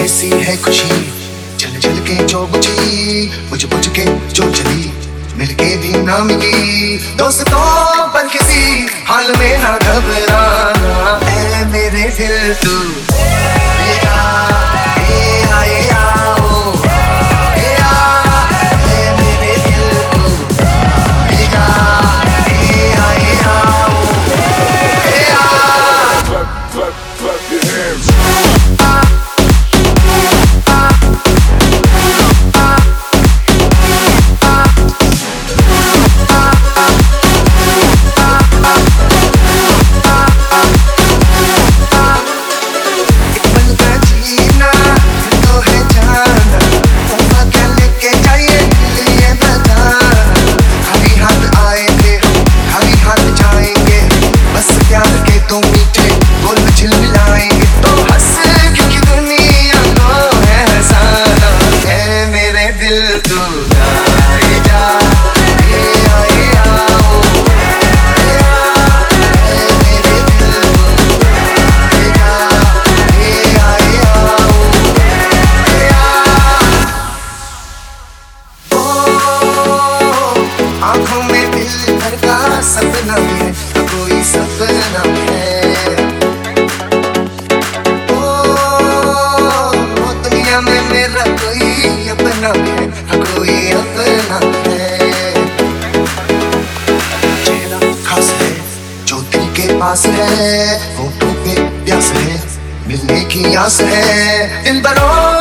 ऐसी है खुशी चल चल के जो बुझी, बुझ बुझ के जो चली, मिलके भी ना मिली। दोस्तों पर किसी हाल में ना घबराना, ऐ मेरे दिल तू सपना है, कोई सपना है। ओ दुनिया में मेरा कोई अपना है, कोई अपना है। चेहरा खास है जो दिल के पास है, होठों पे प्यास है, मिलने की आस है। दिल भरो